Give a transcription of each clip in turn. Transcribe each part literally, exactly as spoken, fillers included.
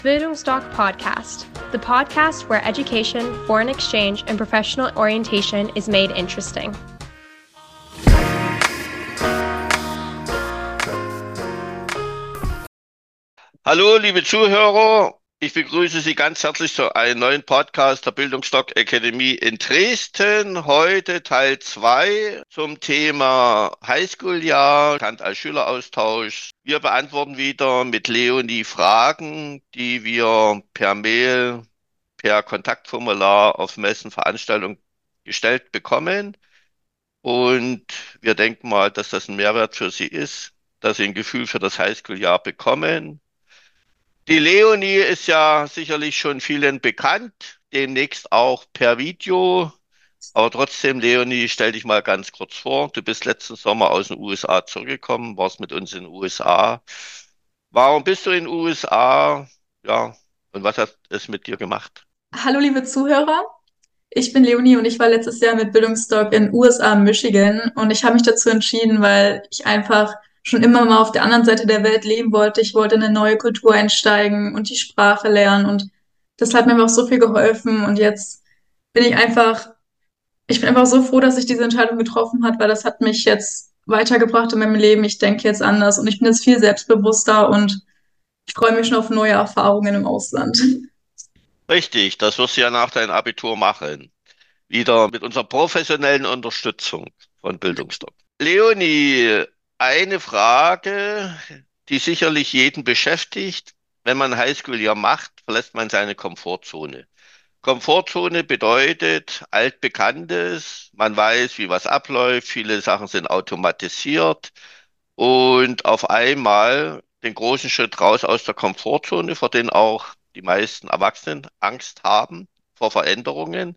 Bildungsdoc Podcast, the podcast where education, foreign exchange, and professional orientation is made interesting. Hallo, liebe Zuhörer. Ich begrüße Sie ganz herzlich zu einem neuen Podcast der Bildungsdoc Akademie in Dresden. Heute Teil zwei zum Thema Highschool-Jahr, bekannt als Schüleraustausch. Wir beantworten wieder mit Leonie Fragen, die wir per Mail, per Kontaktformular auf Messen, Veranstaltungen gestellt bekommen. Und wir denken mal, dass das ein Mehrwert für Sie ist, dass Sie ein Gefühl für das Highschool-Jahr bekommen. Die Leonie ist ja sicherlich schon vielen bekannt, demnächst auch per Video. Aber trotzdem, Leonie, stell dich mal ganz kurz vor. Du bist letzten Sommer aus den U S A zurückgekommen, warst mit uns in den U S A. Warum bist du in den U S A? Ja, und was hat es mit dir gemacht? Hallo liebe Zuhörer, ich bin Leonie und ich war letztes Jahr mit Bildungsdoc in U S A, Michigan, und ich habe mich dazu entschieden, weil ich einfach schon immer mal auf der anderen Seite der Welt leben wollte. Ich wollte in eine neue Kultur einsteigen und die Sprache lernen, und das hat mir einfach so viel geholfen, und jetzt bin ich einfach, ich bin einfach so froh, dass ich diese Entscheidung getroffen habe, weil das hat mich jetzt weitergebracht in meinem Leben. Ich denke jetzt anders und ich bin jetzt viel selbstbewusster und ich freue mich schon auf neue Erfahrungen im Ausland. Richtig, das wirst du ja nach deinem Abitur machen. Wieder mit unserer professionellen Unterstützung von Bildungsdoc. Leonie, eine Frage, die sicherlich jeden beschäftigt. Wenn man Highschool-Jahr macht, verlässt man seine Komfortzone. Komfortzone bedeutet Altbekanntes. Man weiß, wie was abläuft. Viele Sachen sind automatisiert. Und auf einmal den großen Schritt raus aus der Komfortzone, vor den auch die meisten Erwachsenen Angst haben, vor Veränderungen.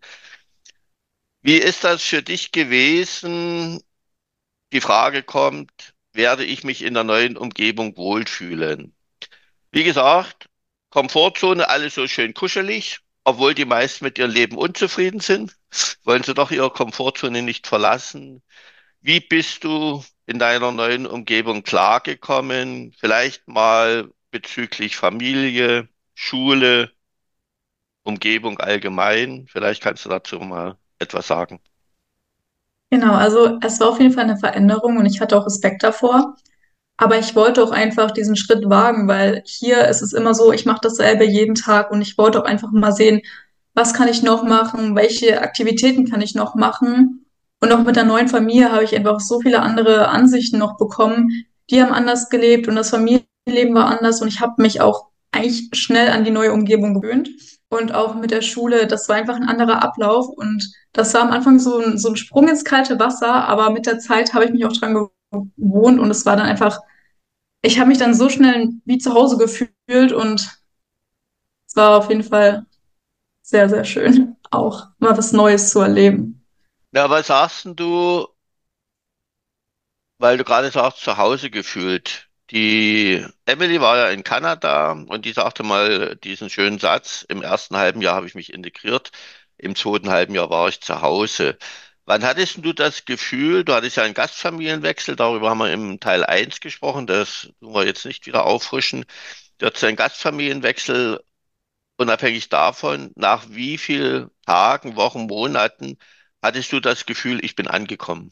Wie ist das für dich gewesen? Die Frage kommt, werde ich mich in der neuen Umgebung wohlfühlen? Wie gesagt, Komfortzone, alles so schön kuschelig, obwohl die meisten mit ihrem Leben unzufrieden sind, wollen sie doch ihre Komfortzone nicht verlassen. Wie bist du in deiner neuen Umgebung klargekommen? Vielleicht mal bezüglich Familie, Schule, Umgebung allgemein. Vielleicht kannst du dazu mal etwas sagen. Genau, also es war auf jeden Fall eine Veränderung und ich hatte auch Respekt davor. Aber ich wollte auch einfach diesen Schritt wagen, weil hier ist es immer so, ich mache dasselbe jeden Tag, und ich wollte auch einfach mal sehen, was kann ich noch machen, welche Aktivitäten kann ich noch machen. Und auch mit der neuen Familie habe ich einfach so viele andere Ansichten noch bekommen. Die haben anders gelebt und das Familienleben war anders, und ich habe mich auch eigentlich schnell an die neue Umgebung gewöhnt. Und auch mit der Schule, das war einfach ein anderer Ablauf, und das war am Anfang so ein, so ein Sprung ins kalte Wasser, aber mit der Zeit habe ich mich auch dran gewohnt, und es war dann einfach, ich habe mich dann so schnell wie zu Hause gefühlt, und es war auf jeden Fall sehr, sehr schön, auch mal was Neues zu erleben. Ja, was sagst denn du, weil du gerade sagst, zu Hause gefühlt? Die Emily war ja in Kanada und die sagte mal diesen schönen Satz: Im ersten halben Jahr habe ich mich integriert, im zweiten halben Jahr war ich zu Hause. Wann hattest denn du das Gefühl, du hattest ja einen Gastfamilienwechsel, darüber haben wir im Teil eins gesprochen, das tun wir jetzt nicht wieder auffrischen. Du hattest einen Gastfamilienwechsel, unabhängig davon, nach wie vielen Tagen, Wochen, Monaten hattest du das Gefühl, ich bin angekommen?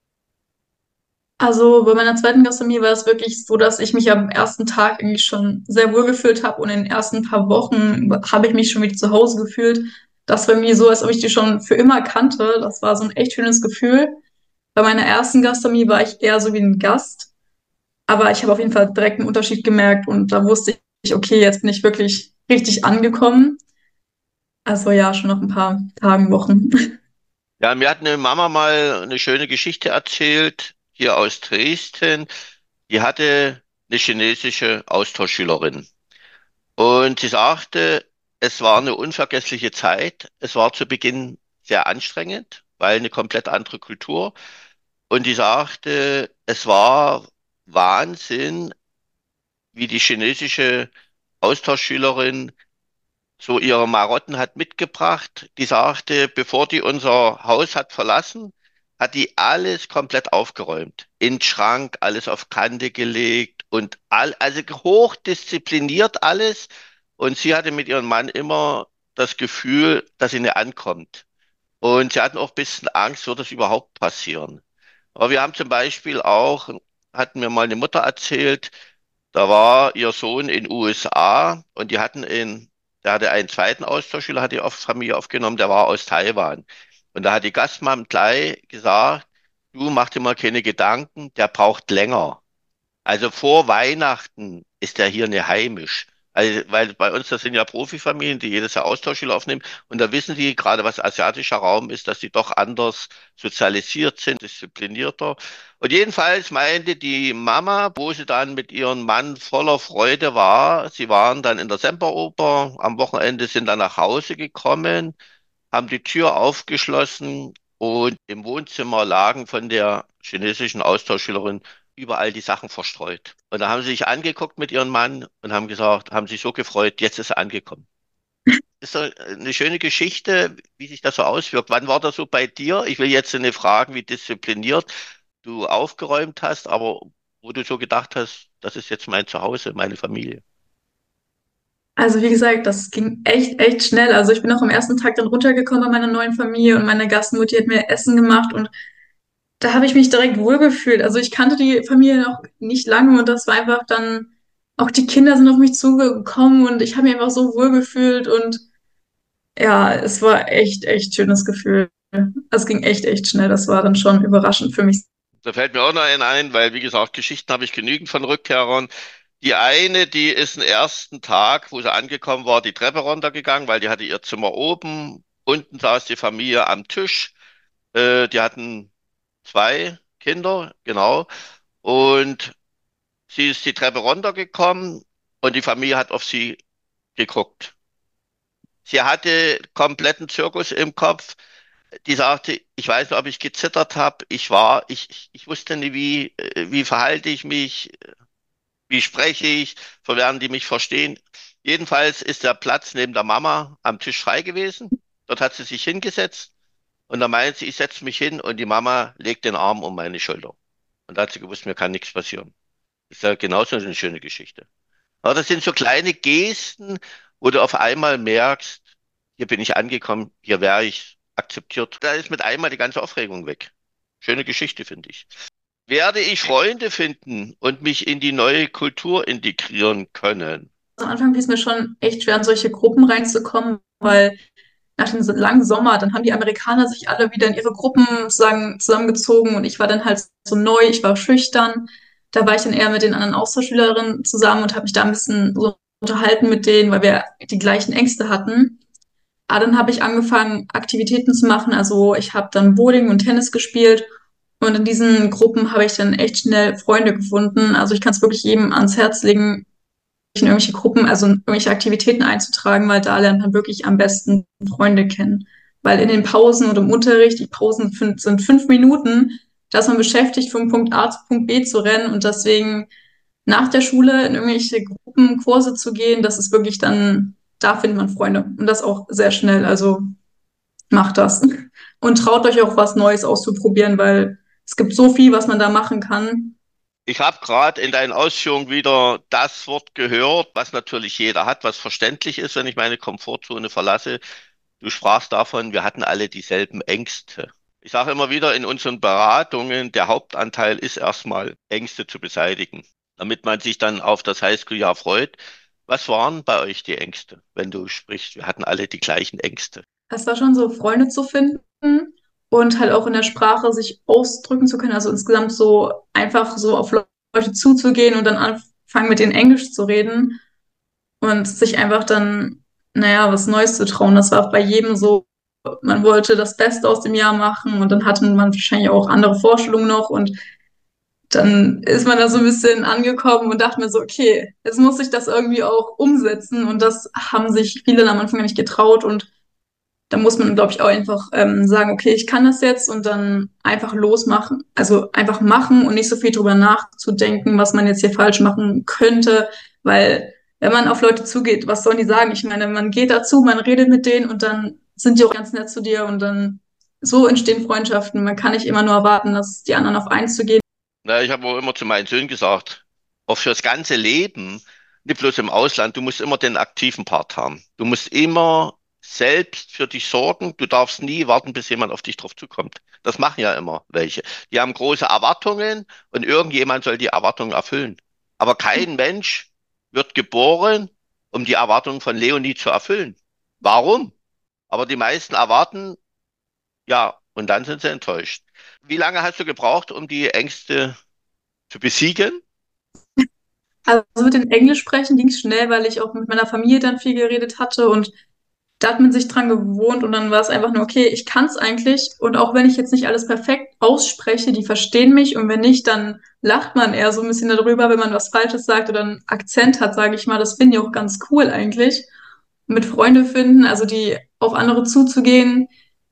Also bei meiner zweiten Gastronomie war es wirklich so, dass ich mich am ersten Tag irgendwie schon sehr wohl gefühlt habe, und in den ersten paar Wochen habe ich mich schon wieder zu Hause gefühlt. Das war irgendwie so, als ob ich die schon für immer kannte. Das war so ein echt schönes Gefühl. Bei meiner ersten Gastronomie war ich eher so wie ein Gast, aber ich habe auf jeden Fall direkt einen Unterschied gemerkt, und da wusste ich, okay, jetzt bin ich wirklich richtig angekommen. Also ja, schon nach ein paar Tagen, Wochen. Ja, mir hat eine Mama mal eine schöne Geschichte erzählt, hier aus Dresden. Die hatte eine chinesische Austauschschülerin. Und sie sagte, es war eine unvergessliche Zeit. Es war zu Beginn sehr anstrengend, weil eine komplett andere Kultur. Und die sagte, es war Wahnsinn, wie die chinesische Austauschschülerin so ihre Marotten hat mitgebracht. Die sagte, bevor die unser Haus hat verlassen, hat die alles komplett aufgeräumt. In den Schrank, alles auf Kante gelegt und all, also hochdiszipliniert alles. Und sie hatte mit ihrem Mann immer das Gefühl, dass sie nicht ankommt. Und sie hatten auch ein bisschen Angst, wird das überhaupt passieren. Aber wir haben zum Beispiel auch, hatten mir mal eine Mutter erzählt, da war ihr Sohn in U S A und die hatten in, der hatte einen zweiten Austauschschüler, hat die auf Familie aufgenommen, der war aus Taiwan. Und da hat die Gastmam gleich gesagt, du mach dir mal keine Gedanken, der braucht länger. Also vor Weihnachten ist der hier nicht heimisch. Also, weil bei uns, das sind ja Profifamilien, die jedes Jahr Austauschschüler aufnehmen. Und da wissen die, gerade was asiatischer Raum ist, dass die doch anders sozialisiert sind, disziplinierter. Und jedenfalls meinte die Mama, wo sie dann mit ihrem Mann voller Freude war, sie waren dann in der Semperoper, am Wochenende sind dann nach Hause gekommen, haben die Tür aufgeschlossen und im Wohnzimmer lagen von der chinesischen Austauschschülerin überall die Sachen verstreut. Und da haben sie sich angeguckt mit ihrem Mann und haben gesagt, haben sich so gefreut, jetzt ist er angekommen. Ist doch eine schöne Geschichte, wie sich das so auswirkt. Wann war das so bei dir? Ich will jetzt nicht fragen, wie diszipliniert du aufgeräumt hast, aber wo du so gedacht hast, das ist jetzt mein Zuhause, meine Familie. Also wie gesagt, das ging echt, echt schnell. Also ich bin auch am ersten Tag dann runtergekommen bei meiner neuen Familie und meine Gastmutti hat mir Essen gemacht und da habe ich mich direkt wohlgefühlt. Also ich kannte die Familie noch nicht lange und das war einfach dann, auch die Kinder sind auf mich zugekommen und ich habe mich einfach so wohlgefühlt und ja, es war echt, echt schönes Gefühl. Also es ging echt, echt schnell. Das war dann schon überraschend für mich. Da fällt mir auch noch ein, ein, weil, wie gesagt, Geschichten habe ich genügend von Rückkehrern. Die eine, die ist den ersten Tag, wo sie angekommen war, die Treppe runtergegangen, weil die hatte ihr Zimmer oben. Unten saß die Familie am Tisch. Äh, die hatten zwei Kinder, genau. Und sie ist die Treppe runtergekommen und die Familie hat auf sie geguckt. Sie hatte kompletten Zirkus im Kopf. Die sagte, ich weiß nicht, ob ich gezittert habe. Ich war, ich, ich ich wusste nicht, wie, äh, wie verhalte ich mich, wie spreche ich, so werden die mich verstehen. Jedenfalls ist der Platz neben der Mama am Tisch frei gewesen. Dort hat sie sich hingesetzt und da meint sie, ich setze mich hin und die Mama legt den Arm um meine Schulter. Und da hat sie gewusst, mir kann nichts passieren. Das ist ja genauso eine schöne Geschichte. Aber das sind so kleine Gesten, wo du auf einmal merkst, hier bin ich angekommen, hier wäre ich akzeptiert. Da ist mit einmal die ganze Aufregung weg. Schöne Geschichte, finde ich. Werde ich Freunde finden und mich in die neue Kultur integrieren können? Am Anfang fiel es mir schon echt schwer, in solche Gruppen reinzukommen, weil nach dem so langen Sommer, dann haben die Amerikaner sich alle wieder in ihre Gruppen sozusagen zusammengezogen und ich war dann halt so neu, ich war schüchtern. Da war ich dann eher mit den anderen Austauschschülerinnen zusammen und habe mich da ein bisschen so unterhalten mit denen, weil wir die gleichen Ängste hatten. Aber dann habe ich angefangen, Aktivitäten zu machen. Also ich habe dann Bowling und Tennis gespielt und in diesen Gruppen habe ich dann echt schnell Freunde gefunden. Also ich kann es wirklich jedem ans Herz legen, in irgendwelche Gruppen, also in irgendwelche Aktivitäten einzutragen, weil da lernt man wirklich am besten Freunde kennen. Weil in den Pausen oder im Unterricht, die Pausen fün- sind fünf Minuten, da ist man beschäftigt, von Punkt A zu Punkt B zu rennen und deswegen nach der Schule in irgendwelche Gruppen, Kurse zu gehen, das ist wirklich dann, da findet man Freunde und das auch sehr schnell. Also macht das und traut euch auch was Neues auszuprobieren, weil es gibt so viel, was man da machen kann. Ich habe gerade in deinen Ausführungen wieder das Wort gehört, was natürlich jeder hat, was verständlich ist, wenn ich meine Komfortzone verlasse. Du sprachst davon, wir hatten alle dieselben Ängste. Ich sage immer wieder in unseren Beratungen, der Hauptanteil ist erstmal Ängste zu beseitigen, damit man sich dann auf das Highschool-Jahr freut. Was waren bei euch die Ängste, wenn du sprichst? Wir hatten alle die gleichen Ängste. Es war schon so, Freunde zu finden und halt auch in der Sprache sich ausdrücken zu können. Also insgesamt so einfach so auf Leute zuzugehen und dann anfangen mit denen Englisch zu reden und sich einfach dann, naja, was Neues zu trauen. Das war bei jedem so, man wollte das Beste aus dem Jahr machen und dann hatte man wahrscheinlich auch andere Vorstellungen noch und dann ist man da so ein bisschen angekommen und dachte mir so, okay, jetzt muss ich das irgendwie auch umsetzen und das haben sich viele am Anfang nicht getraut und da muss man, glaube ich, auch einfach ähm, sagen, okay, ich kann das jetzt und dann einfach losmachen. Also einfach machen und nicht so viel drüber nachzudenken, was man jetzt hier falsch machen könnte. Weil wenn man auf Leute zugeht, was sollen die sagen? Ich meine, man geht dazu, man redet mit denen und dann sind die auch ganz nett zu dir und dann so entstehen Freundschaften. Man kann nicht immer nur erwarten, dass die anderen auf eins zugehen. Na, ich habe auch immer zu meinen Söhnen gesagt, auch fürs ganze Leben, nicht bloß im Ausland, du musst immer den aktiven Part haben. Du musst immer selbst für dich sorgen. Du darfst nie warten, bis jemand auf dich drauf zukommt. Das machen ja immer welche. Die haben große Erwartungen und irgendjemand soll die Erwartungen erfüllen. Aber kein Mensch wird geboren, um die Erwartungen von Leonie zu erfüllen. Warum? Aber die meisten erwarten, ja, und dann sind sie enttäuscht. Wie lange hast du gebraucht, um die Ängste zu besiegen? Also mit dem Englisch sprechen ging es schnell, weil ich auch mit meiner Familie dann viel geredet hatte und da hat man sich dran gewohnt und dann war es einfach nur, okay, ich kann es eigentlich und auch wenn ich jetzt nicht alles perfekt ausspreche, die verstehen mich und wenn nicht, dann lacht man eher so ein bisschen darüber, wenn man was Falsches sagt oder einen Akzent hat, sage ich mal. Das finde ich auch ganz cool eigentlich. Und mit Freunde finden, also die auf andere zuzugehen,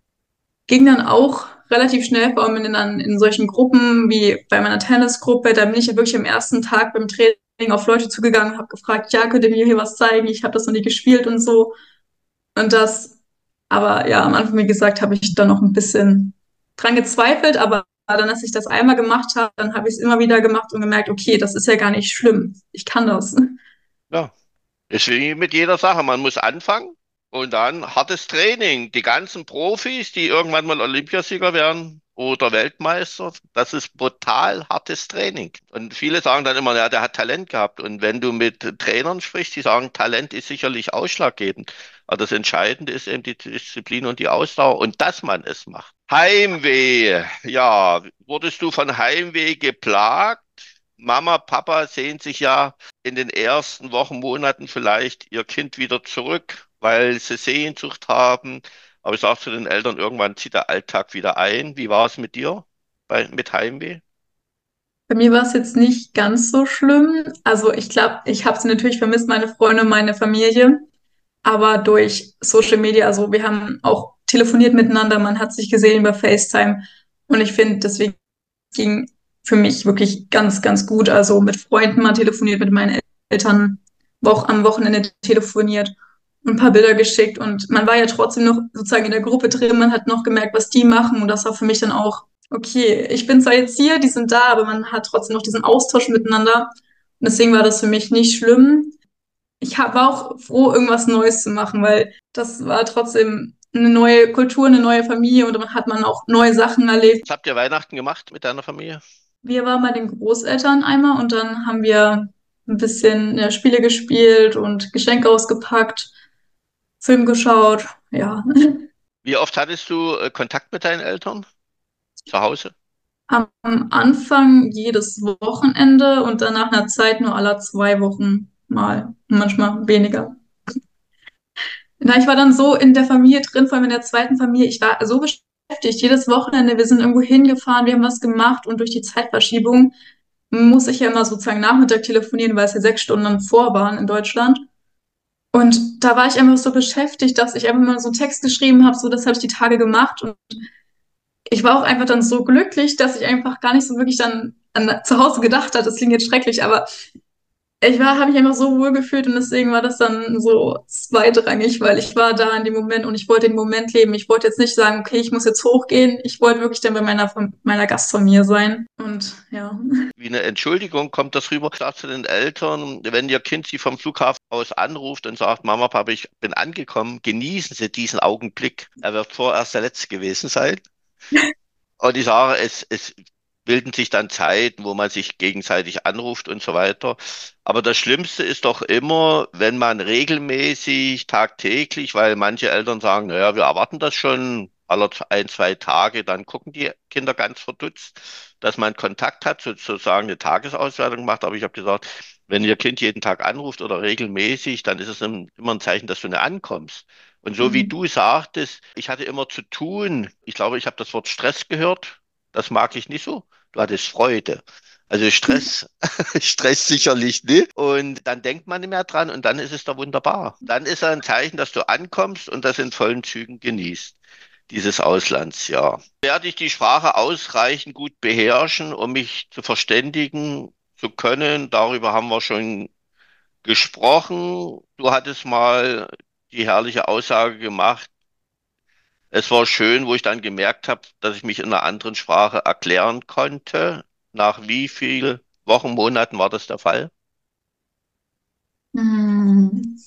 ging dann auch relativ schnell, vor allem in, in, in solchen Gruppen wie bei meiner Tennisgruppe. Da bin ich ja wirklich am ersten Tag beim Training auf Leute zugegangen und habe gefragt, ja, könnt ihr mir hier was zeigen? Ich habe das noch nie gespielt und so. Und das, aber ja, am Anfang, wie gesagt, habe ich da noch ein bisschen dran gezweifelt, aber dann, als ich das einmal gemacht habe, dann habe ich es immer wieder gemacht und gemerkt, okay, das ist ja gar nicht schlimm. Ich kann das. Ja, ist wie mit jeder Sache. Man muss anfangen und dann hartes Training. Die ganzen Profis, die irgendwann mal Olympiasieger werden oder Weltmeister, das ist brutal hartes Training. Und viele sagen dann immer, ja, der hat Talent gehabt. Und wenn du mit Trainern sprichst, die sagen, Talent ist sicherlich ausschlaggebend. Aber das Entscheidende ist eben die Disziplin und die Ausdauer und dass man es macht. Heimweh. Ja, wurdest du von Heimweh geplagt? Mama, Papa sehen sich ja in den ersten Wochen, Monaten vielleicht ihr Kind wieder zurück, weil sie Sehnsucht haben. Aber ich sage zu den Eltern, irgendwann zieht der Alltag wieder ein. Wie war es mit dir bei, mit Heimweh? Bei mir war es jetzt nicht ganz so schlimm. Also ich glaube, ich habe sie natürlich vermisst, meine Freunde, meine Familie. Aber durch Social Media, also wir haben auch telefoniert miteinander, man hat sich gesehen über FaceTime. Und ich finde, deswegen ging für mich wirklich ganz, ganz gut. Also mit Freunden mal telefoniert, mit meinen Eltern, auch am Wochenende telefoniert und ein paar Bilder geschickt. Und man war ja trotzdem noch sozusagen in der Gruppe drin, man hat noch gemerkt, was die machen. Und das war für mich dann auch, okay, ich bin zwar jetzt hier, die sind da, aber man hat trotzdem noch diesen Austausch miteinander. Und deswegen war das für mich nicht schlimm. Ich hab, war auch froh, irgendwas Neues zu machen, weil das war trotzdem eine neue Kultur, eine neue Familie und dann hat man auch neue Sachen erlebt. Was habt ihr Weihnachten gemacht mit deiner Familie? Wir waren bei den Großeltern einmal und dann haben wir ein bisschen ja, Spiele gespielt und Geschenke ausgepackt, Film geschaut, ja. Wie oft hattest du äh, Kontakt mit deinen Eltern zu Hause? Am Anfang jedes Wochenende und dann nach einer Zeit nur alle zwei Wochen mal, manchmal weniger. Na, ich war dann so in der Familie drin, vor allem in der zweiten Familie. Ich war so beschäftigt, jedes Wochenende. Wir sind irgendwo hingefahren, wir haben was gemacht und durch die Zeitverschiebung muss ich ja immer sozusagen Nachmittag telefonieren, weil es ja sechs Stunden vor waren in Deutschland. Und da war ich einfach so beschäftigt, dass ich einfach mal so einen Text geschrieben habe, so das habe ich die Tage gemacht. Und ich war auch einfach dann so glücklich, dass ich einfach gar nicht so wirklich dann an zu Hause gedacht habe. Das klingt jetzt schrecklich, aber ich war, habe mich einfach so wohl gefühlt und deswegen war das dann so zweitrangig, weil ich war da in dem Moment und ich wollte den Moment leben. Ich wollte jetzt nicht sagen, okay, ich muss jetzt hochgehen. Ich wollte wirklich dann bei meiner, meiner Gastfamilie sein. Und ja. Wie eine Entschuldigung kommt das rüber. Sagst du den Eltern, wenn ihr Kind sie vom Flughafen aus anruft und sagt, Mama, Papa, ich bin angekommen, genießen Sie diesen Augenblick. Er wird vorerst der Letzte gewesen sein. Und ich sage, es, es bilden sich dann Zeiten, wo man sich gegenseitig anruft und so weiter. Aber das Schlimmste ist doch immer, wenn man regelmäßig, tagtäglich, weil manche Eltern sagen, naja, wir erwarten das schon alle ein, zwei Tage, dann gucken die Kinder ganz verdutzt, dass man Kontakt hat, sozusagen eine Tagesauswertung macht. Aber ich habe gesagt, wenn ihr Kind jeden Tag anruft oder regelmäßig, dann ist es immer ein Zeichen, dass du nicht ankommst. Und so wie Mhm. du sagtest, ich hatte immer zu tun. Ich glaube, ich habe das Wort Stress gehört. Das mag ich nicht so. Du hattest Freude. Also Stress, Stress sicherlich nicht. Und dann denkt man nicht mehr dran und dann ist es doch wunderbar. Dann ist er ein Zeichen, dass du ankommst und das in vollen Zügen genießt, dieses Auslandsjahr. Werde ich die Sprache ausreichend gut beherrschen, um mich zu verständigen zu können? Darüber haben wir schon gesprochen. Du hattest mal die herrliche Aussage gemacht. Es war schön, wo ich dann gemerkt habe, dass ich mich in einer anderen Sprache erklären konnte. Nach wie viel Wochen, Monaten war das der Fall? Hm.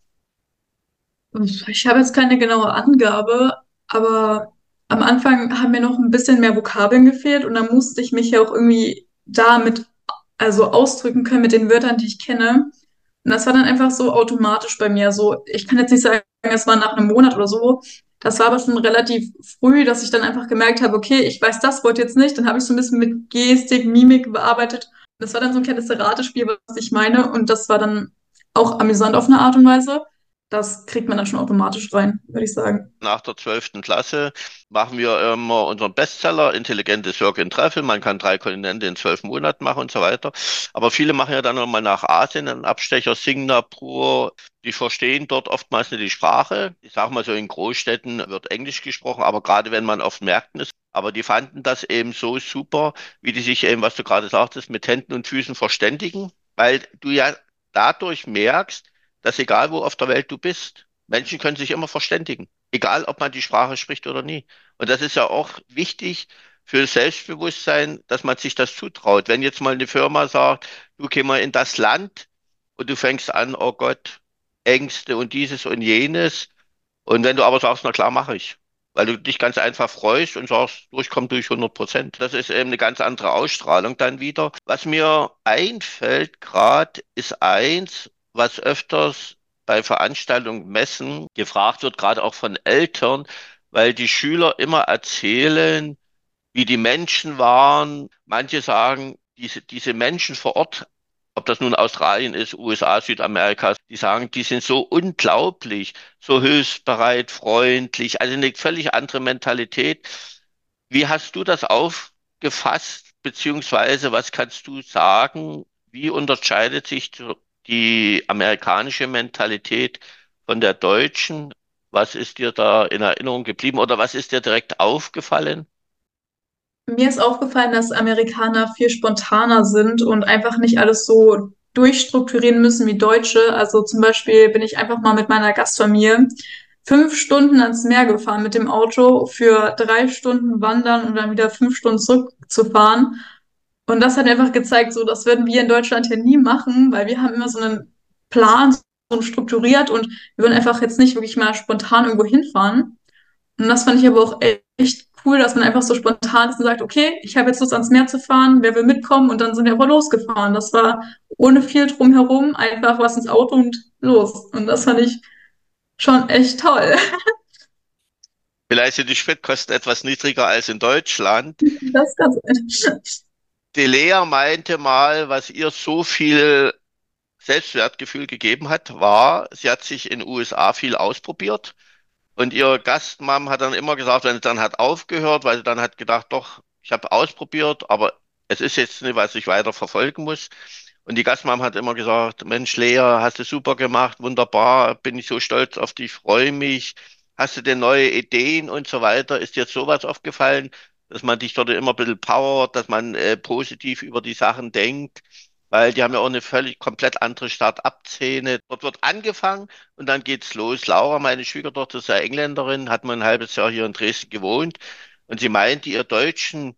Ich habe jetzt keine genaue Angabe, aber am Anfang haben mir noch ein bisschen mehr Vokabeln gefehlt und dann musste ich mich ja auch irgendwie damit also ausdrücken können mit den Wörtern, die ich kenne. Und das war dann einfach so automatisch bei mir. So, ich kann jetzt nicht sagen, es war nach einem Monat oder so. Das war aber schon relativ früh, dass ich dann einfach gemerkt habe, okay, ich weiß das Wort jetzt nicht. Dann habe ich so ein bisschen mit Gestik, Mimik bearbeitet. Das war dann so ein kleines Ratespiel, was ich meine. Und das war dann auch amüsant auf eine Art und Weise. Das kriegt man dann schon automatisch rein, würde ich sagen. Nach der zwölften Klasse machen wir immer unseren Bestseller, intelligente Circle in Treffel. Man kann drei Kontinente in zwölf Monaten machen und so weiter. Aber viele machen ja dann nochmal nach Asien einen Abstecher, Singapur. Die verstehen dort oftmals nicht die Sprache. Ich sage mal so, in Großstädten wird Englisch gesprochen, aber gerade wenn man auf Märkten ist. Aber die fanden das eben so super, wie die sich eben, was du gerade sagtest, mit Händen und Füßen verständigen, weil du ja dadurch merkst, dass egal wo auf der Welt du bist, Menschen können sich immer verständigen, egal ob man die Sprache spricht oder nie. Und das ist ja auch wichtig für das Selbstbewusstsein, dass man sich das zutraut. Wenn jetzt mal eine Firma sagt, du geh mal in das Land und du fängst an, oh Gott, Ängste und dieses und jenes. Und wenn du aber sagst, na klar, mache ich. Weil du dich ganz einfach freust und sagst, durchkommt durch hundert Prozent. Das ist eben eine ganz andere Ausstrahlung dann wieder. Was mir einfällt gerade, ist eins, was öfters bei Veranstaltungen, Messen gefragt wird, gerade auch von Eltern, weil die Schüler immer erzählen, wie die Menschen waren. Manche sagen, diese, diese Menschen vor Ort, ob das nun Australien ist, U S A, Südamerika, die sagen, die sind so unglaublich, so hilfsbereit, freundlich, also eine völlig andere Mentalität. Wie hast du das aufgefasst, beziehungsweise was kannst du sagen? Wie unterscheidet sich die amerikanische Mentalität von der deutschen? Was ist dir da in Erinnerung geblieben oder was ist dir direkt aufgefallen? Mir ist aufgefallen, dass Amerikaner viel spontaner sind und einfach nicht alles so durchstrukturieren müssen wie Deutsche. Also zum Beispiel bin ich einfach mal mit meiner Gastfamilie fünf Stunden ans Meer gefahren mit dem Auto für drei Stunden wandern und dann wieder fünf Stunden zurückzufahren. Und das hat einfach gezeigt, so, das würden wir in Deutschland hier nie machen, weil wir haben immer so einen Plan, so strukturiert und wir würden einfach jetzt nicht wirklich mal spontan irgendwo hinfahren. Und das fand ich aber auch echt cool, dass man einfach so spontan ist und sagt, okay, ich habe jetzt Lust ans Meer zu fahren, wer will mitkommen? Und dann sind wir aber losgefahren. Das war ohne viel drumherum, einfach was ins Auto und los. Und das fand ich schon echt toll. Vielleicht sind die Spritkosten etwas niedriger als in Deutschland. Das ganz Die Lea meinte mal, was ihr so viel Selbstwertgefühl gegeben hat, war, sie hat sich in den U S A viel ausprobiert und ihr Gastmam hat dann immer gesagt, wenn sie dann hat aufgehört, weil sie dann hat gedacht, doch, ich habe ausprobiert, aber es ist jetzt nicht, was ich weiter verfolgen muss. Und die Gastmam hat immer gesagt, Mensch, Lea, hast du super gemacht, wunderbar, bin ich so stolz auf dich, freue mich. Hast du denn neue Ideen und so weiter? Ist dir jetzt sowas aufgefallen, dass man dich dort immer ein bisschen powert, dass man äh, positiv über die Sachen denkt? Weil die haben ja auch eine völlig komplett andere Start-up-Szene. Dort wird angefangen und dann geht's los. Laura, meine Schwiegertochter, ist ja Engländerin, hat mal ein halbes Jahr hier in Dresden gewohnt und sie meinte, ihr Deutschen,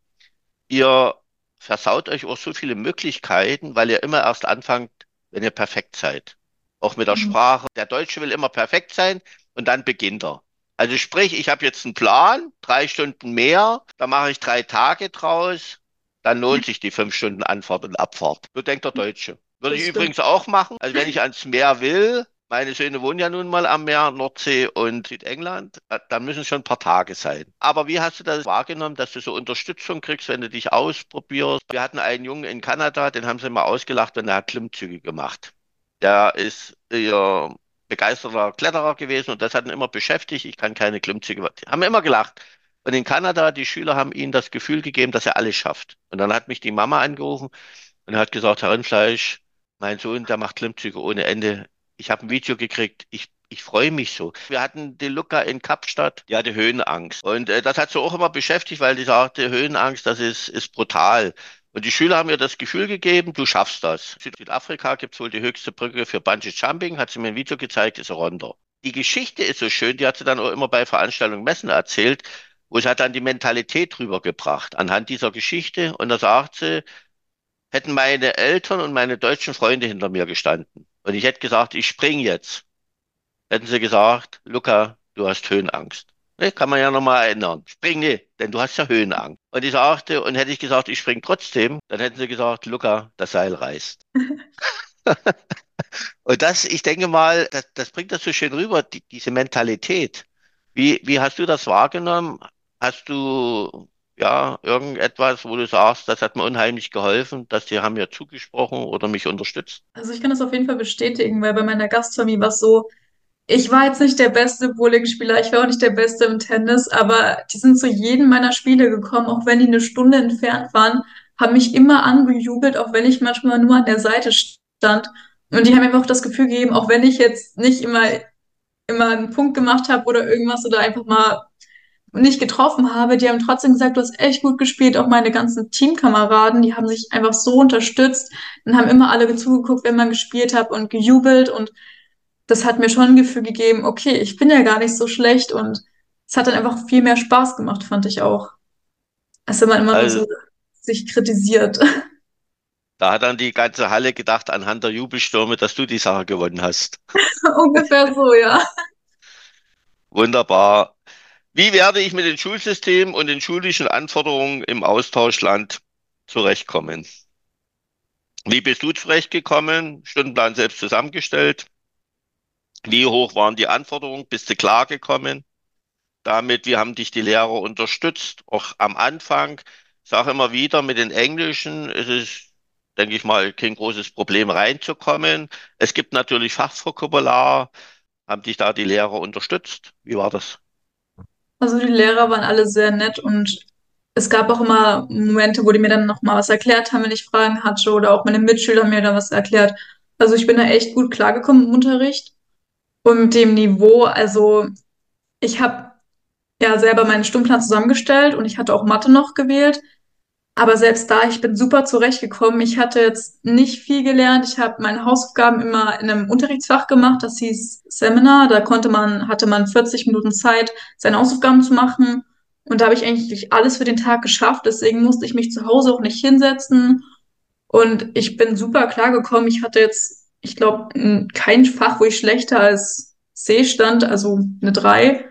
ihr versaut euch auch so viele Möglichkeiten, weil ihr immer erst anfangt, wenn ihr perfekt seid. Auch mit der Sprache. Der Deutsche will immer perfekt sein und dann beginnt er. Also sprich, ich habe jetzt einen Plan, drei Stunden mehr, da mache ich drei Tage draus, dann lohnt sich die fünf Stunden Anfahrt und Abfahrt. So denkt der Deutsche. Würde ich das stimmt. übrigens auch machen. Also wenn ich ans Meer will, meine Söhne wohnen ja nun mal am Meer, Nordsee und Südengland. äh, Da müssen schon ein paar Tage sein. Aber wie hast du das wahrgenommen, dass du so Unterstützung kriegst, wenn du dich ausprobierst? Wir hatten einen Jungen in Kanada, den haben sie mal ausgelacht und der hat Klimmzüge gemacht. Der ist ihr begeisterter Kletterer gewesen und das hat ihn immer beschäftigt. Ich kann keine Klimmzüge. Haben immer gelacht. Und in Kanada, die Schüler haben ihm das Gefühl gegeben, dass er alles schafft. Und dann hat mich die Mama angerufen und hat gesagt, Herr Rindfleisch, mein Sohn, der macht Klimmzüge ohne Ende. Ich habe ein Video gekriegt. Ich, ich freue mich so. Wir hatten die Luca in Kapstadt, die hatte Höhenangst. Und äh, das hat sie auch immer beschäftigt, weil die sagte, Höhenangst, das ist, ist brutal. Und die Schüler haben mir das Gefühl gegeben, du schaffst das. In Südafrika gibt es wohl die höchste Brücke für Bungee Jumping, hat sie mir ein Video gezeigt, ist Rwanda. Die Geschichte ist so schön, die hat sie dann auch immer bei Veranstaltungen, Messen erzählt, wo sie hat dann die Mentalität rübergebracht anhand dieser Geschichte. Und da sagt sie, hätten meine Eltern und meine deutschen Freunde hinter mir gestanden. und ich hätte gesagt, ich spring jetzt, hätten sie gesagt, Luca, du hast Höhenangst. Ne, kann man ja nochmal erinnern. Spring nicht, denn du hast ja Höhenangst. Und ich sagte, und hätte ich gesagt, ich spring trotzdem, dann hätten sie gesagt, Luca, das Seil reißt. Und das, ich denke mal, das, das bringt das so schön rüber, die, diese Mentalität. Wie, wie hast du das wahrgenommen? Hast du ja irgendetwas, wo du sagst, das hat mir unheimlich geholfen, dass die haben mir zugesprochen oder mich unterstützt? Also ich kann das auf jeden Fall bestätigen, weil bei meiner Gastfamilie war es so, ich war jetzt nicht der beste Bowlingspieler, ich war auch nicht der Beste im Tennis, aber die sind zu jedem meiner Spiele gekommen, auch wenn die eine Stunde entfernt waren, haben mich immer angejubelt, auch wenn ich manchmal nur an der Seite stand. Und die haben mir einfach das Gefühl gegeben, auch wenn ich jetzt nicht immer, immer einen Punkt gemacht habe oder irgendwas oder einfach mal nicht getroffen habe, die haben trotzdem gesagt, du hast echt gut gespielt. Auch meine ganzen Teamkameraden, die haben sich einfach so unterstützt und haben immer alle zugeguckt, wenn man gespielt hat und gejubelt. Und das hat mir schon ein Gefühl gegeben, okay, ich bin ja gar nicht so schlecht. Und es hat dann einfach viel mehr Spaß gemacht, fand ich auch. Als wenn man immer nur Also, so sich kritisiert. da hat dann die ganze Halle gedacht, anhand der Jubelstürme, dass du die Sache gewonnen hast. Ungefähr so, ja. Wunderbar. Wie werde ich mit dem Schulsystem und den schulischen Anforderungen im Austauschland zurechtkommen? Wie bist du zurechtgekommen? Stundenplan selbst zusammengestellt? Wie hoch waren die Anforderungen? Bist du klargekommen damit? Wie haben dich die Lehrer unterstützt? Auch am Anfang, ich sage immer wieder, mit den Englischen ist es, denke ich mal, kein großes Problem reinzukommen. Es gibt natürlich Fachvokabular. Haben dich da die Lehrer unterstützt? Wie war das? Also die Lehrer waren alle sehr nett und es gab auch immer Momente, wo die mir dann noch mal was erklärt haben, wenn ich Fragen hatte oder auch meine Mitschüler haben mir da was erklärt. Also ich bin da echt gut klargekommen im Unterricht und mit dem Niveau. Also ich habe ja selber meinen Stundenplan zusammengestellt und ich hatte auch Mathe noch gewählt. Aber selbst da, ich bin super zurechtgekommen. Ich hatte jetzt nicht viel gelernt. Ich habe meine Hausaufgaben immer in einem Unterrichtsfach gemacht. Das hieß Seminar. Da konnte man, hatte man vierzig Minuten Zeit, seine Hausaufgaben zu machen. Und da habe ich eigentlich alles für den Tag geschafft. Deswegen musste ich mich zu Hause auch nicht hinsetzen. Und ich bin super klargekommen. Ich hatte jetzt, ich glaube, kein Fach, wo ich schlechter als C stand, also eine drei.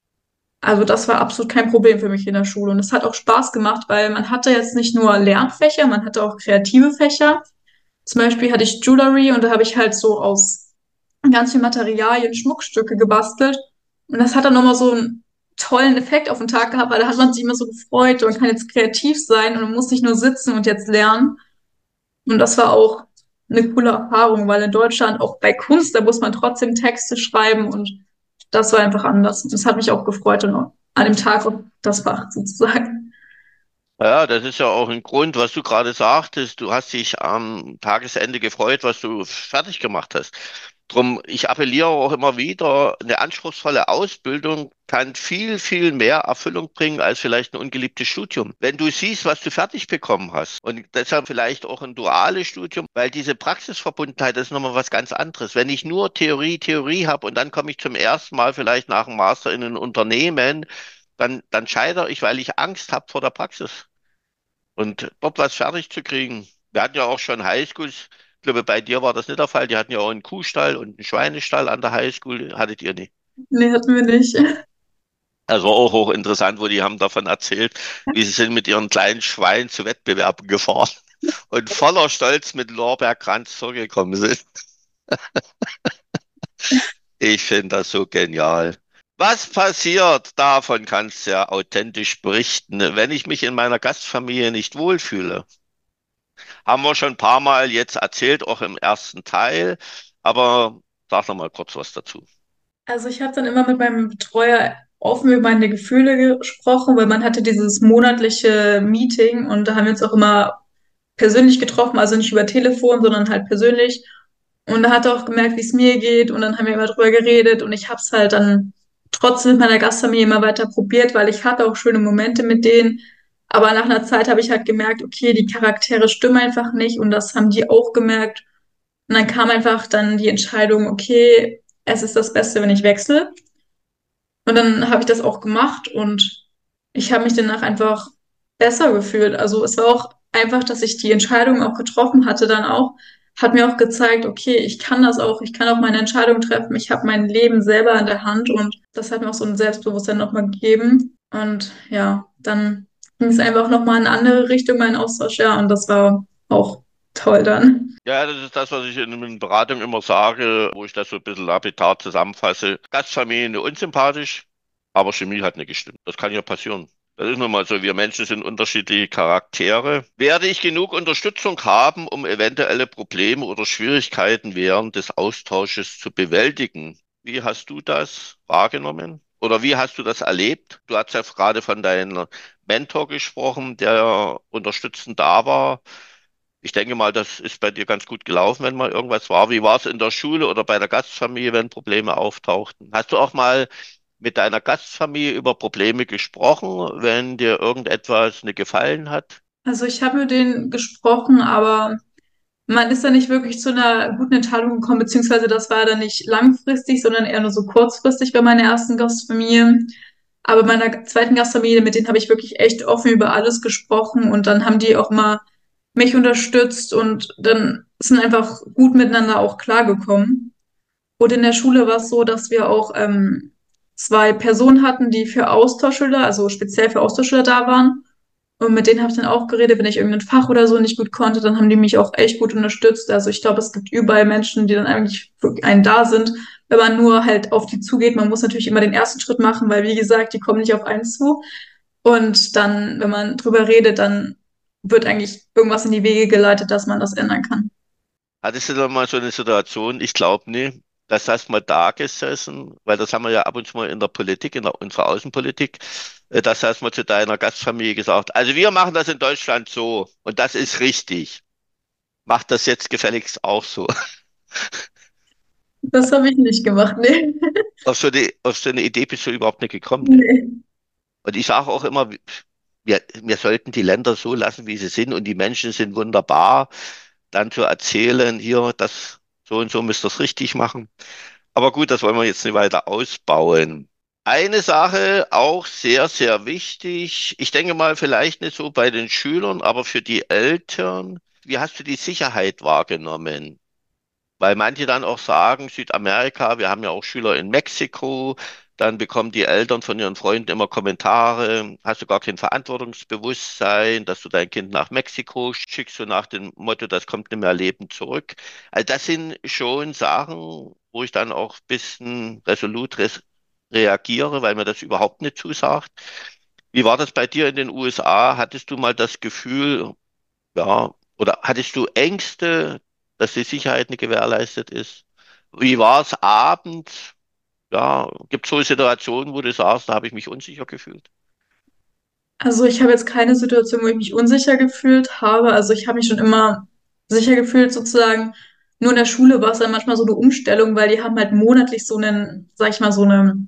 Also das war absolut kein Problem für mich in der Schule. Und es hat auch Spaß gemacht, weil man hatte jetzt nicht nur Lernfächer, man hatte auch kreative Fächer. Zum Beispiel hatte ich Jewelry und da habe ich halt so aus ganz vielen Materialien Schmuckstücke gebastelt. Und das hat dann nochmal so einen tollen Effekt auf den Tag gehabt, weil da hat man sich immer so gefreut und kann jetzt kreativ sein und man muss nicht nur sitzen und jetzt lernen. Und das war auch eine coole Erfahrung, weil in Deutschland auch bei Kunst, da muss man trotzdem Texte schreiben und das war einfach anders. Das hat mich auch gefreut und auch an dem Tag auf das Fach sozusagen. Ja, das ist ja auch ein Grund, was du gerade sagtest. Du hast dich am Tagesende gefreut, was du fertig gemacht hast. Drum, ich appelliere auch immer wieder, eine anspruchsvolle Ausbildung kann viel, viel mehr Erfüllung bringen als vielleicht ein ungeliebtes Studium. Wenn du siehst, was du fertig bekommen hast und deshalb vielleicht auch ein duales Studium, weil diese Praxisverbundenheit, das ist nochmal was ganz anderes. Wenn ich nur Theorie, Theorie habe und dann komme ich zum ersten Mal vielleicht nach dem Master in ein Unternehmen, dann, dann scheitere ich, weil ich Angst habe vor der Praxis. Und dort was fertig zu kriegen. Wir hatten ja auch schon Highschools. Ich glaube, bei dir war das nicht der Fall. Die hatten ja auch einen Kuhstall und einen Schweinestall an der Highschool. Hattet ihr nicht? Nee, hatten wir nicht. Das war auch hochinteressant, wo die haben davon erzählt, wie sie sind mit ihren kleinen Schweinen zu Wettbewerben gefahren und voller Stolz mit Lorbeerkranz zurückgekommen sind. Ich finde das so genial. Was passiert, davon kannst du ja authentisch berichten, wenn ich mich in meiner Gastfamilie nicht wohlfühle? Haben wir schon ein paar Mal jetzt erzählt, auch im ersten Teil. Aber sag noch mal kurz was dazu. Also ich habe dann immer mit meinem Betreuer offen über meine Gefühle gesprochen, weil man hatte dieses monatliche Meeting und da haben wir uns auch immer persönlich getroffen, also nicht über Telefon, sondern halt persönlich. Und da hat er auch gemerkt, wie es mir geht und dann haben wir immer drüber geredet und ich habe es halt dann trotzdem mit meiner Gastfamilie immer weiter probiert, weil ich hatte auch schöne Momente mit denen. Aber nach einer Zeit habe ich halt gemerkt, okay, die Charaktere stimmen einfach nicht und das haben die auch gemerkt. Und dann kam einfach dann die Entscheidung, okay, es ist das Beste, wenn ich wechsle. Und dann habe ich das auch gemacht und ich habe mich danach einfach besser gefühlt. Also es war auch einfach, dass ich die Entscheidung auch getroffen hatte dann auch, hat mir auch gezeigt, okay, ich kann das auch, ich kann auch meine Entscheidung treffen, ich habe mein Leben selber in der Hand und das hat mir auch so ein Selbstbewusstsein nochmal gegeben. Und ja, dann ging es einfach nochmal in eine andere Richtung, mein Austausch, ja, und das war auch toll dann. Ja, das ist das, was ich in in Beratung immer sage, wo ich das so ein bisschen lapidar zusammenfasse. Gastfamilie unsympathisch, aber Chemie hat nicht gestimmt. Das kann ja passieren. Das ist nun mal so, wir Menschen sind unterschiedliche Charaktere. Werde ich genug Unterstützung haben, um eventuelle Probleme oder Schwierigkeiten während des Austausches zu bewältigen? Wie hast du das wahrgenommen? Oder wie hast du das erlebt? Du hast ja gerade von deinem Mentor gesprochen, der unterstützend da war. Ich denke mal, das ist bei dir ganz gut gelaufen, wenn mal irgendwas war. Wie war es in der Schule oder bei der Gastfamilie, wenn Probleme auftauchten? Hast du auch mal mit deiner Gastfamilie über Probleme gesprochen, wenn dir irgendetwas nicht gefallen hat? Also ich habe mit denen gesprochen, aber man ist da nicht wirklich zu einer guten Entscheidung gekommen, beziehungsweise das war dann nicht langfristig, sondern eher nur so kurzfristig bei meiner ersten Gastfamilie. Aber bei meiner zweiten Gastfamilie, mit denen habe ich wirklich echt offen über alles gesprochen und dann haben die auch immer mich unterstützt und dann sind einfach gut miteinander auch klargekommen. Und in der Schule war es so, dass wir auch ähm, zwei Personen hatten, die für Austauschschüler, also speziell für Austauschschüler da waren. Und mit denen habe ich dann auch geredet, wenn ich irgendein Fach oder so nicht gut konnte, dann haben die mich auch echt gut unterstützt. Also ich glaube, es gibt überall Menschen, die dann eigentlich für einen da sind, wenn man nur halt auf die zugeht. Man muss natürlich immer den ersten Schritt machen, weil wie gesagt, die kommen nicht auf einen zu. Und dann, wenn man drüber redet, dann wird eigentlich irgendwas in die Wege geleitet, dass man das ändern kann. Hattest du da mal so eine Situation? Ich glaube nicht. Das hast mal da gesessen, weil das haben wir ja ab und zu mal in der Politik, in der, unserer Außenpolitik, äh, das hast mal zu deiner Gastfamilie gesagt. Also wir machen das in Deutschland so und das ist richtig. Macht das jetzt gefälligst auch so. Das habe ich nicht gemacht, nee. Auf so eine, auf so eine Idee bist du überhaupt nicht gekommen, ne? Nee. Und ich sage auch immer, wir, wir sollten die Länder so lassen, wie sie sind und die Menschen sind wunderbar. Dann zu erzählen, hier, das so und so müsst ihr es richtig machen. Aber gut, das wollen wir jetzt nicht weiter ausbauen. Eine Sache auch sehr, sehr wichtig. Ich denke mal, vielleicht nicht so bei den Schülern, aber für die Eltern. Wie hast du die Sicherheit wahrgenommen? Weil manche dann auch sagen, Südamerika, wir haben ja auch Schüler in Mexiko, dann bekommen die Eltern von ihren Freunden immer Kommentare, hast du gar kein Verantwortungsbewusstsein, dass du dein Kind nach Mexiko schickst, so nach dem Motto, das kommt nicht mehr lebend zurück. Also das sind schon Sachen, wo ich dann auch ein bisschen resolut res reagiere, weil mir das überhaupt nicht zusagt. Wie war das bei dir in den U S A? Hattest du mal das Gefühl, ja, oder hattest du Ängste, dass die Sicherheit nicht gewährleistet ist? Wie war es abends? Ja, gibt es so Situationen, wo du sagst, da habe ich mich unsicher gefühlt? Also ich habe jetzt keine Situation, wo ich mich unsicher gefühlt habe. Also ich habe mich schon immer sicher gefühlt sozusagen. Nur in der Schule war es dann manchmal so eine Umstellung, weil die haben halt monatlich so einen, sag ich mal, so eine,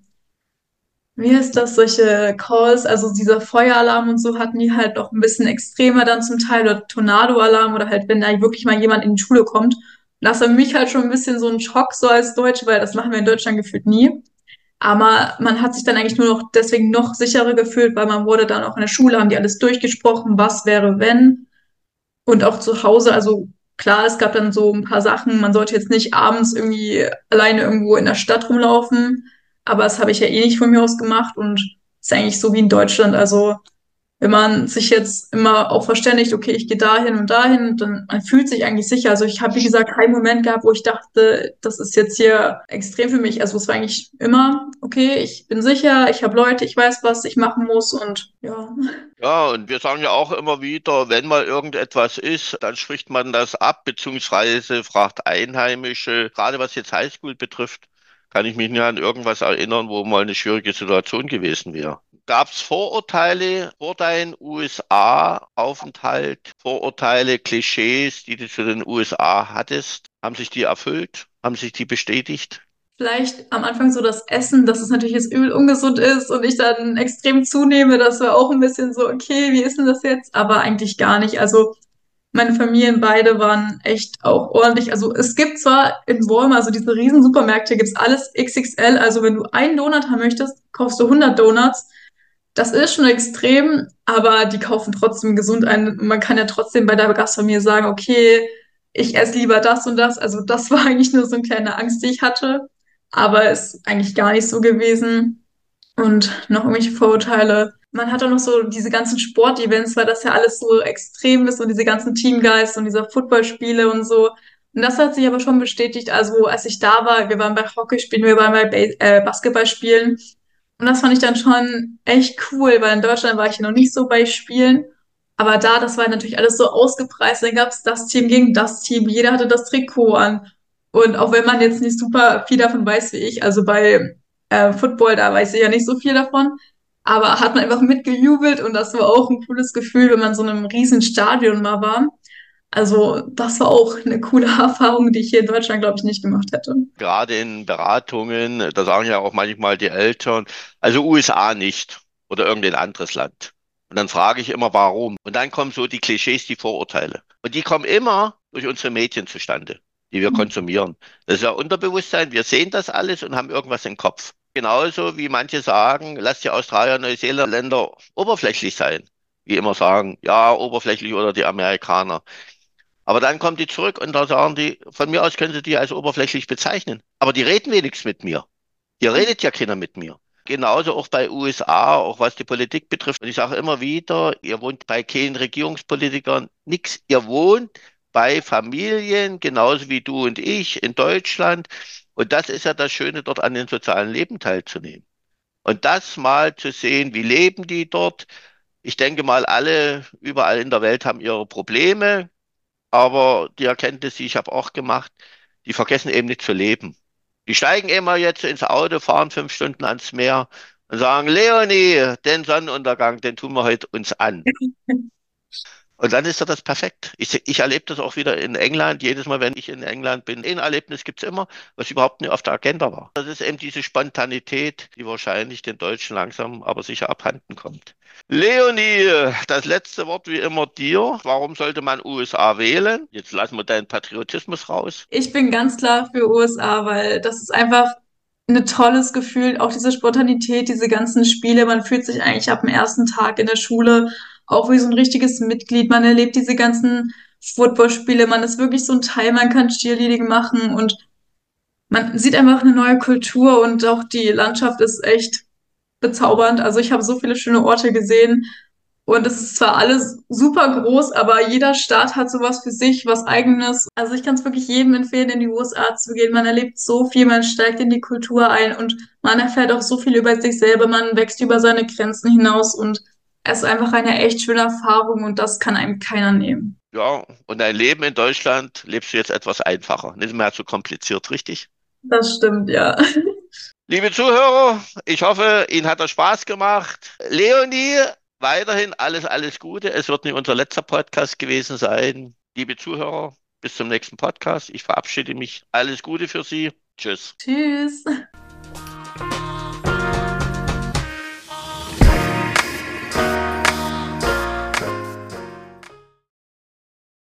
wie heißt das, solche Calls, also dieser Feueralarm und so hatten die halt noch ein bisschen extremer dann zum Teil oder Tornadoalarm oder halt, wenn da wirklich mal jemand in die Schule kommt. Und das war für mich halt schon ein bisschen so ein Schock so als Deutsche, weil das machen wir in Deutschland gefühlt nie. Aber man hat sich dann eigentlich nur noch deswegen noch sicherer gefühlt, weil man wurde dann auch in der Schule, haben die alles durchgesprochen, was wäre, wenn. Und auch zu Hause, also klar, es gab dann so ein paar Sachen, man sollte jetzt nicht abends irgendwie alleine irgendwo in der Stadt rumlaufen, aber das habe ich ja eh nicht von mir aus gemacht und ist eigentlich so wie in Deutschland. Also wenn man sich jetzt immer auch verständigt, okay, ich gehe dahin und dahin, dann man fühlt sich eigentlich sicher. Also ich habe, wie gesagt, keinen Moment gehabt, wo ich dachte, das ist jetzt hier extrem für mich. Also es war eigentlich immer, okay, ich bin sicher, ich habe Leute, ich weiß, was ich machen muss und ja. Ja, und wir sagen ja auch immer wieder, wenn mal irgendetwas ist, dann spricht man das ab, beziehungsweise fragt Einheimische. Gerade was jetzt Highschool betrifft, kann ich mich nicht an irgendwas erinnern, wo mal eine schwierige Situation gewesen wäre. Gab es Vorurteile vor deinem U S A-Aufenthalt, Vorurteile, Klischees, die du zu den U S A hattest? Haben sich die erfüllt? Haben sich die bestätigt? Vielleicht am Anfang so das Essen, dass es natürlich jetzt übel ungesund ist und ich dann extrem zunehme, das war auch ein bisschen so, okay, wie ist denn das jetzt? Aber eigentlich gar nicht. Also meine Familien beide waren echt auch ordentlich. Also es gibt zwar in Walmart, also diese riesen Supermärkte, gibt's alles X X L. Also wenn du einen Donut haben möchtest, kaufst du hundert Donuts. Das ist schon extrem, aber die kaufen trotzdem gesund ein. Und man kann ja trotzdem bei der Gastfamilie sagen, okay, ich esse lieber das und das. Also das war eigentlich nur so eine kleine Angst, die ich hatte, aber ist eigentlich gar nicht so gewesen. Und noch irgendwelche Vorurteile. Man hat auch noch so diese ganzen Sportevents, weil das ja alles so extrem ist und diese ganzen Teamgeist und diese Footballspiele und so. Und das hat sich aber schon bestätigt. Also als ich da war, wir waren bei Hockeyspielen, wir waren bei Bas äh, Basketballspielen. Und das fand ich dann schon echt cool, weil in Deutschland war ich ja noch nicht so bei Spielen. Aber da, das war natürlich alles so ausgepreist. Dann gab es das Team gegen das Team. Jeder hatte das Trikot an. Und auch wenn man jetzt nicht super viel davon weiß wie ich, also bei äh, Football, da weiß ich ja nicht so viel davon, aber hat man einfach mitgejubelt und das war auch ein cooles Gefühl, wenn man in so einem riesen Stadion mal war. Also das war auch eine coole Erfahrung, die ich hier in Deutschland, glaube ich, nicht gemacht hätte. Gerade in Beratungen, da sagen ja auch manchmal die Eltern, also U S A nicht oder irgendein anderes Land. Und dann frage ich immer, warum? Und dann kommen so die Klischees, die Vorurteile. Und die kommen immer durch unsere Medien zustande, die wir konsumieren. Das ist ja Unterbewusstsein, wir sehen das alles und haben irgendwas im Kopf. Genauso wie manche sagen, lass die Australier, Neuseeländer oberflächlich sein. Wie immer sagen, ja, oberflächlich oder die Amerikaner. Aber dann kommen die zurück und da sagen die, von mir aus können sie die als oberflächlich bezeichnen. Aber die reden wenigstens mit mir. Hier redet ja keiner mit mir. Genauso auch bei U S A, auch was die Politik betrifft. Und ich sage immer wieder, ihr wohnt bei keinen Regierungspolitikern nix. Ihr wohnt bei Familien, genauso wie du und ich in Deutschland. Und das ist ja das Schöne, dort an dem sozialen Leben teilzunehmen. Und das mal zu sehen, wie leben die dort? Ich denke mal, alle überall in der Welt haben ihre Probleme. Aber die Erkenntnis, die ich habe auch gemacht, die vergessen eben nicht zu leben. Die steigen immer jetzt ins Auto, fahren fünf Stunden ans Meer und sagen, Leonie, den Sonnenuntergang, den tun wir heute uns an. Und dann ist doch das perfekt. Ich, ich erlebe das auch wieder in England. Jedes Mal, wenn ich in England bin, ein Erlebnis gibt's immer, was überhaupt nicht auf der Agenda war. Das ist eben diese Spontanität, die wahrscheinlich den Deutschen langsam aber sicher abhanden kommt. Leonie, das letzte Wort wie immer dir. Warum sollte man U S A wählen? Jetzt lassen wir deinen Patriotismus raus. Ich bin ganz klar für U S A, weil das ist einfach ein tolles Gefühl, auch diese Spontanität, diese ganzen Spiele. Man fühlt sich eigentlich ab dem ersten Tag in der Schule auch wie so ein richtiges Mitglied. Man erlebt diese ganzen Footballspiele. Man ist wirklich so ein Teil. Man kann Cheerleading machen und man sieht einfach eine neue Kultur und auch die Landschaft ist echt bezaubernd. Also ich habe so viele schöne Orte gesehen und es ist zwar alles super groß, aber jeder Staat hat sowas für sich, was Eigenes. Also ich kann es wirklich jedem empfehlen, in die U S A zu gehen. Man erlebt so viel, man steigt in die Kultur ein und man erfährt auch so viel über sich selber. Man wächst über seine Grenzen hinaus und es ist einfach eine echt schöne Erfahrung und das kann einem keiner nehmen. Ja, und dein Leben in Deutschland lebst du jetzt etwas einfacher, nicht mehr so kompliziert, richtig? Das stimmt, ja. Liebe Zuhörer, ich hoffe, Ihnen hat das Spaß gemacht. Leonie, weiterhin alles, alles Gute. Es wird nicht unser letzter Podcast gewesen sein. Liebe Zuhörer, bis zum nächsten Podcast. Ich verabschiede mich. Alles Gute für Sie. Tschüss. Tschüss.